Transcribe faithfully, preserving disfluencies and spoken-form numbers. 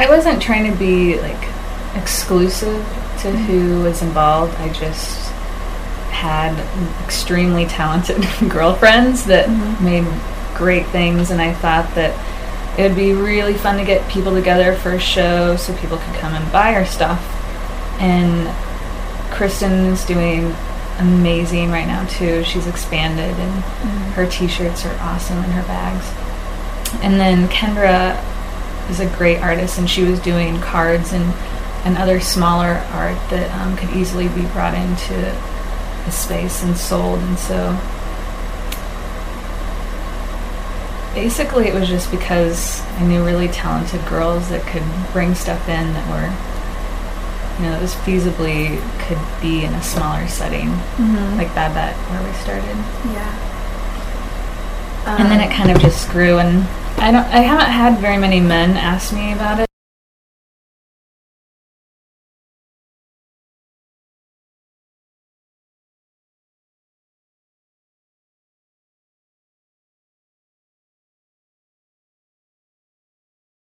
I wasn't trying to be like exclusive to Mm-hmm. who was involved. I just had extremely talented girlfriends that Mhm. made great things, and I thought that it would be really fun to get people together for a show so people could come and buy our stuff. And Kristen is doing amazing right now too. She's expanded, and Mhm. her t-shirts are awesome, and her bags. And then Kendra is a great artist, and she was doing cards and, and other smaller art that um, could easily be brought into the space and sold. And so basically it was just because I knew really talented girls that could bring stuff in that were, you know, that was feasibly could be in a smaller setting, Mhm. like Babette, where we started. Yeah. And then Um, it kind of just grew, and I don't I haven't had very many men ask me about it.